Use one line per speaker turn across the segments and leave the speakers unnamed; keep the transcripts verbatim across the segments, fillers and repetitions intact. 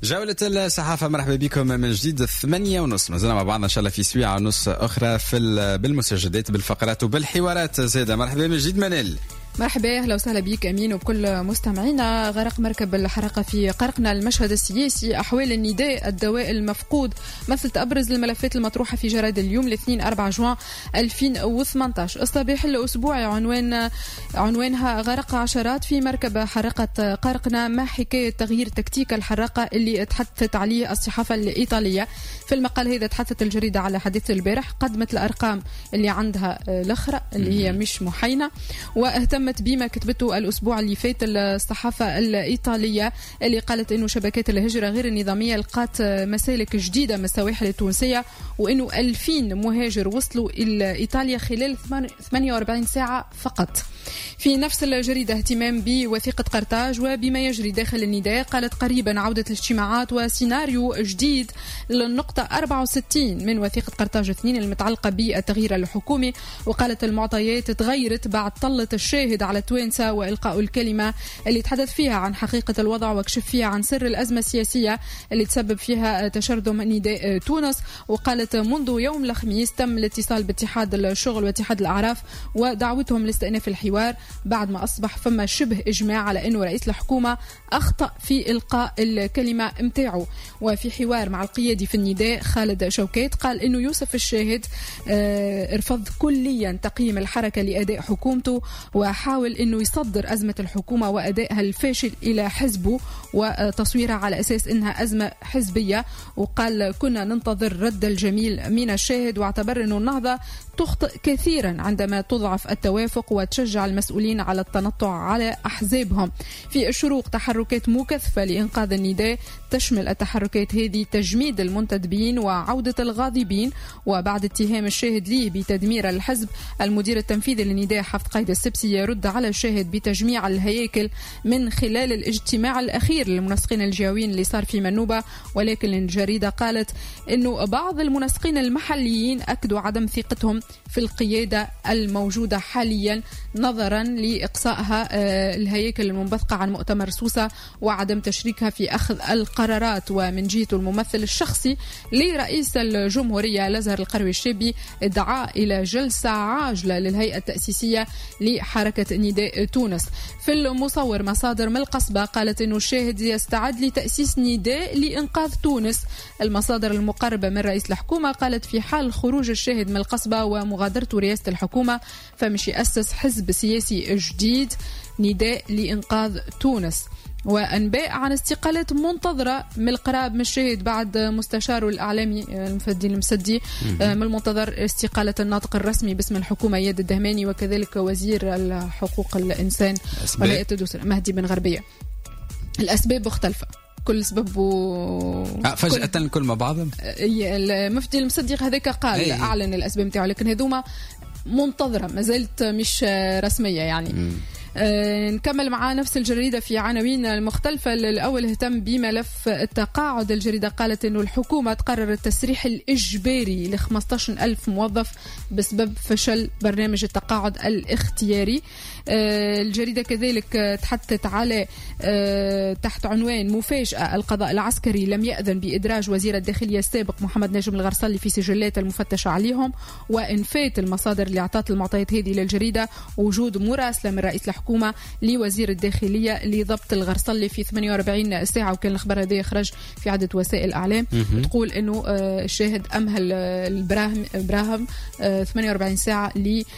جولة الصحافة، مرحبا بكم من جديد. ثمانية ونص مازلنا مع بعضنا إن شاء الله في سويعة ونص أخرى في بالمسجدات بالفقرات وبالحوارات زادة. مرحبا من جديد منال.
مرحبا، اهلا وسهلا بك امين وبكل مستمعينا. غرق مركب الحركه في قرقنا المشهد السياسي، احوال النداء، الدواء المفقود، مثلت ابرز الملفات المطروحه في جرائد اليوم الاثنين أربعة جوان ألفين وثمانية عشر. الصباح الاسبوعي عنوان عنوانها غرق عشرات في مركب حركه قرقنا، ما حكايه تغيير تكتيك الحراقه اللي تحدثت عليه الصحافه الايطاليه. في المقال هذا تحدثت الجريده على حديث البارح، قدمت الارقام اللي عندها الاخرى اللي هي مش محينه، واهتم بما كتبته الأسبوع اللي فات الصحافة الإيطالية اللي قالت إنه شبكات الهجرة غير النظامية لقات مسالك جديدة من السواحل التونسية، وإنه ألفين مهاجر وصلوا إلى إيطاليا خلال ثمانية وأربعين ساعة فقط. في نفس الجريدة اهتمام بوثيقة قرطاج وبما يجري داخل النداء، قالت قريبا عودة الاجتماعات وسيناريو جديد للنقطة أربعة وستين من وثيقة قرطاج اثنين المتعلقة بالتغيير الحكومي، وقالت المعطيات تغيرت بعد طلة الشاهد على التوانسة وإلقاء الكلمة اللي تحدث فيها عن حقيقة الوضع وكشف فيها عن سر الأزمة السياسية اللي تسبب فيها تشرذم نداء تونس. وقالت منذ يوم الخميس تم الاتصال باتحاد الشغل واتحاد الأعراف ودعوتهم لاستئناف الحوار بعد ما أصبح فما شبه إجماع على أنه رئيس الحكومة أخطأ في إلقاء الكلمة متاعه. وفي حوار مع القيادي في النداء خالد شوكات قال أنه يوسف الشاهد ارفض كليا تقييم الحركة لأداء حكومته، وحاول أنه يصدر أزمة الحكومة وأدائها الفاشل إلى حزبه وتصويرها على أساس أنها أزمة حزبية. وقال كنا ننتظر رد الجميل من الشاهد، واعتبر أنه النهضة تخطئ كثيرا عندما تضعف التوافق وتشجع المسؤولين على التنطع على أحزابهم. في الشروق تحركات مكثفة لإنقاذ النداء، تشمل التحركات هذه تجميد المنتدبين وعودة الغاضبين. وبعد اتهام الشاهد ليه بتدمير الحزب، المدير التنفيذي للنداء حفظ قايد السبسي يرد على الشاهد بتجميع الهياكل من خلال الاجتماع الأخير للمنسقين الجويين اللي صار في منوبة. ولكن الجريدة قالت أنه بعض المنسقين المحليين أكدوا عدم ثقتهم في القيادة الموجودة حاليا نظرا لإقصائها الهياكل المنبثقة عن مؤتمر سوسة وعدم تشريكها في أخذ القرارات. ومن جهة الممثل الشخصي لرئيس الجمهورية الأزهر القروي الشابي ادعى إلى جلسة عاجلة للهيئة التأسيسية لحركة نداء تونس. في المصور مصادر من القصبة قالت أنه الشاهد يستعد لتأسيس نداء لإنقاذ تونس. المصادر المقربة من رئيس الحكومة قالت في حال خروج الشاهد من القصبة ومغادرته رئاسة الحكومة فمش يأسس حزب سياسي جديد نداء لإنقاذ تونس. وأنباء عن استقالات منتظرة من القراب من الشاهد بعد مستشاره الإعلامي المفدي المسدي. من المنتظر استقالة الناطق الرسمي باسم الحكومة اياد الدهماني، وكذلك وزير حقوق الإنسان وهيئة الدستور مهدي بن غربية. الأسباب مختلفة، كل سبب و...
آه فجأة كل... الكل مع بعضهم.
المفتي المصدق هذاك قال أي. أعلن الأسباب متاعه، لكن هذوما منتظرة ما زالت مش رسمية يعني. مم. أه نكمل مع نفس الجريدة في عناوين المختلفة. الأول اهتم بملف التقاعد. الجريدة قالت أنه الحكومة تقرر التسريح الإجباري ل خمسة عشر ألف موظف بسبب فشل برنامج التقاعد الاختياري. أه الجريدة كذلك تحدثت على أه تحت عنوان مفاجأة، القضاء العسكري لم يأذن بإدراج وزير الداخلية السابق محمد نجم الغرسلي في سجلات المفتشة عليهم. وإنفات المصادر اللي أعطت المعطيات هذه للجريدة وجود مراسلة من رئيس الحكومة لوزير الداخلية لضبط الغرسلي في ثمانية وأربعين ساعة، وكان الخبر هذا يخرج في عدة وسائل إعلام تقول أنه الشاهد أمهل البراهم براهم ثمانية وأربعين ساعة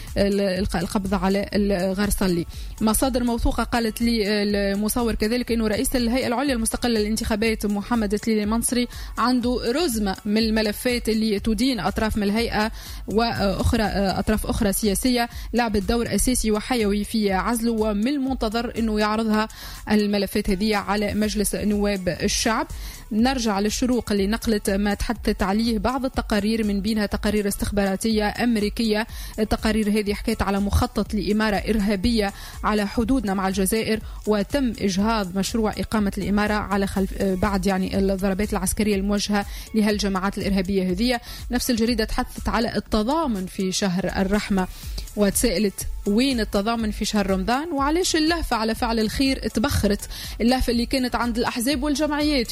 لإلقاء القبض على الغرسلي. مصادر موثوقة قالت لي المصور كذلك أنه رئيس الهيئة العليا المستقلة للانتخابات محمد تليلي المنصري عنده رزمة من الملفات اللي تدين أطراف من الهيئة وأخرى أطراف أخرى سياسية لعبت دور أساسي وحيوي في عزله، ومن المنتظر أنه يعرضها الملفات هذه على مجلس نواب الشعب. نرجع للشروق اللي نقلت ما تحدثت عليه بعض التقارير، من بينها تقارير استخباراتية أمريكية. التقارير هذه حكيت على مخطط لإمارة إرهابية على حدودنا مع الجزائر، وتم إجهاض مشروع إقامة الإمارة على خلف بعد يعني الضربات العسكرية الموجهة لهالجماعات الإرهابية هذه. نفس الجريدة تحدثت على التضامن في شهر الرحمة، وتسألت وين التضامن في شهر رمضان، وعليش اللهفة على فعل الخير تبخرت، اللهفة اللي كانت عند الأحزاب والجمعيات في فترة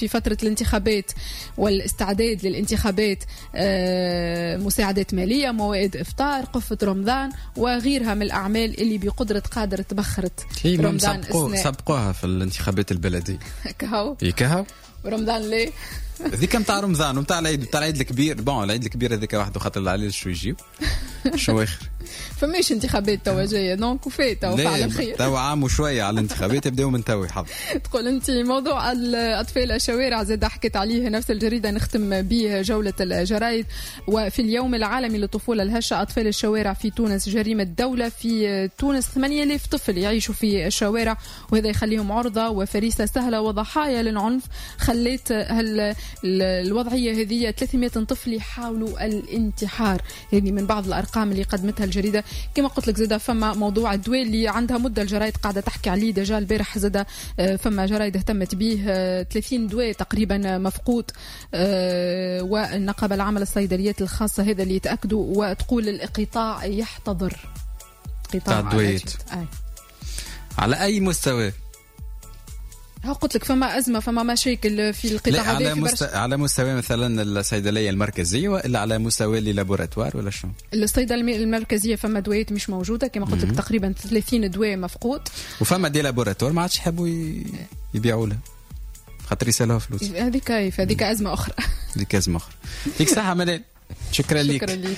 الانتخابات والاستعداد للانتخابات، مساعدات مالية، موائد إفطار، قفة رمضان وغيرها من الأعمال اللي بقدرة قادر تبخرت
رمضان. سبقوها في الانتخابات البلدية
كهو
كهو
ورمضان ليه
ذيك متاع رمضان ومتاع العيد متاع العيد الكبير. بون العيد الكبير هذيك واحد خاطر العليل شو يجيو شو اخر
فماش انتخابات توا جايه دونك وفات وفعل خير
توا عام وشويه على الانتخابات يبداو من توا يحضر.
تقول انت موضوع الاطفال الشوارع زاد حكيت عليه نفس الجريده نختم به جوله الجرايد. وفي اليوم العالمي للطفوله الهشه اطفال الشوارع في تونس جريمه دوله. في تونس ثمانية آلاف طفل يعيشوا في الشوارع وهذا يخليهم عرضه وفريسه سهله وضحايا للعنف. خليت الوضعيه هذه ثلاثمائة طفل يحاولوا الانتحار. هذه من بعض الارقام اللي قدمتها الجريده. كما قلت لك زاده فما موضوع الدواء اللي عندها مده الجرايد قاعده تحكي عليه دجا. البارح زاده فما جرايد اهتمت به ثلاثين دواء تقريبا مفقود. والنقابه العامه للصيدليات الخاصه هذا اللي يتاكدوا وتقول القطاع يحتضر
قطاع الدواء على اي مستوى.
ها قلت لك فما أزمة فما مشاكل في القطاع هذا.
على, مست... على مستوى مثلا الصيدلية المركزية ولا على مستوى اللابوراتوار ولا شو؟
الصيدلية المركزية فما دوائات مش موجودة كما قلت لك تقريبا ثلاثين دواء مفقود.
وفما دي لابوراتوار ما عادش يحبوا ي... يبيعوا لها خاطر يسالوها فلوس.
هذيك كيف هذيك أزمة أخرى.
هذيك أزمة أخرى. ديك ساعة منال شكرا ليك.